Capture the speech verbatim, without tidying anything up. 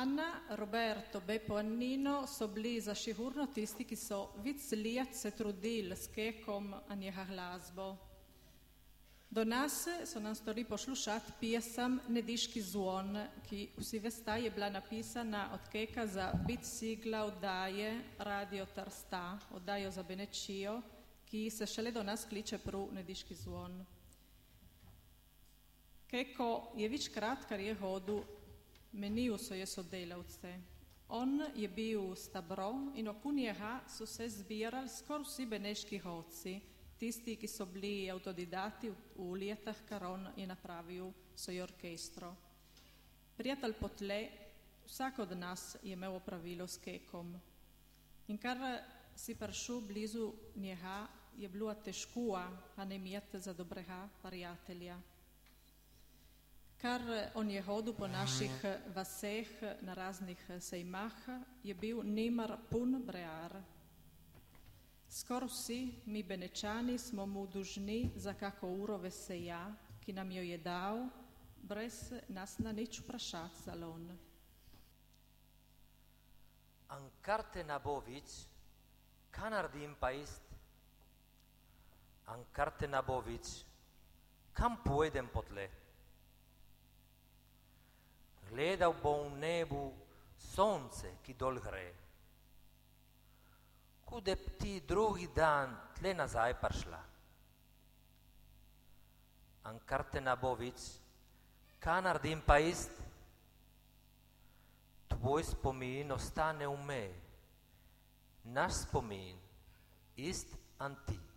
Anna, Roberto, Beppo, Annino so bili zašihurno tisti, ki so vic let se trudili s kekom a njeha glasbo. Do nas so nam stori poslušati pjesam Nediški zvon, ki vsi veste je bila napisana od keka za bit sigla oddaje Radio Trsta, oddajo za Benečijo, ki se šele do nas kliče prav Nediški zvon. Keko je večkrat, kar je hodil, menil svoje sodelavce. On je bil stabro in okoli njega so se zbirali skoraj vsi beneški hodci, tisti, ki so bili autodidati v letah, kar on je napravil svoj orkestro. Prijatelj potle, vsak od nas je imel opravilo s kekom. In kar si prišel blizu njega, je bilo težko, a ne imeti za dobrega prijatelja. Kar on je hodil po naših vaseh na raznih sejmah, je bil nemar pun brear. Skoro vsi mi Benečani smo mu dužni za kako uro veseja, ki nam jo je dal, brez nas na nič vprašati za lon. Ankarte nabovic, kanardim pa ist, ankarte nabovic, kam pojedem potle? Gledal bom v nebu sonce, ki dol gre. Kude bi ti drugi dan tle nazaj prišla. Ankar te nabovic, kaj naredim pa ist? Tvoj spomin ostane v me. Naš spomin ist an ti.